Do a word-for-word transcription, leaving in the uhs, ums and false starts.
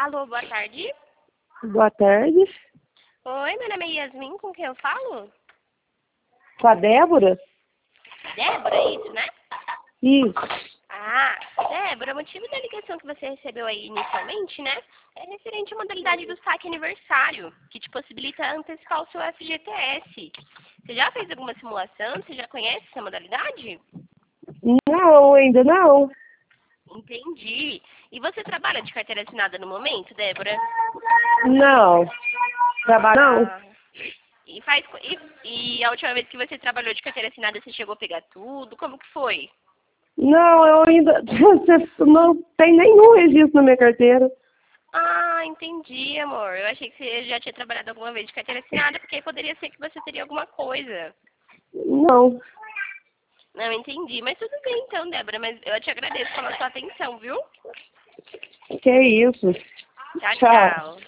Alô, boa tarde. Boa tarde. Oi, meu nome é Yasmin, com quem eu falo? Com a Débora? Débora, é isso, né? Isso. Ah, Débora, o motivo da ligação que você recebeu aí inicialmente, né? É referente à modalidade do saque aniversário, que te possibilita antecipar o seu F G T S. Você já fez alguma simulação? Você já conhece essa modalidade? Não, ainda não. Entendi. E você trabalha de carteira assinada no momento, Débora? Não. Trabalho não? Ah, e, faz, co- e, e a última vez que você trabalhou de carteira assinada, você chegou a pegar tudo? Como que foi? Não, eu ainda não tem nenhum registro na minha carteira. Ah, entendi, amor. Eu achei que você já tinha trabalhado alguma vez de carteira assinada, porque aí poderia ser que você teria alguma coisa. Não. Não, entendi. Mas tudo bem então, Débora. Mas eu te agradeço pela sua atenção, viu? Que isso. Tchau, Tchau. tchau.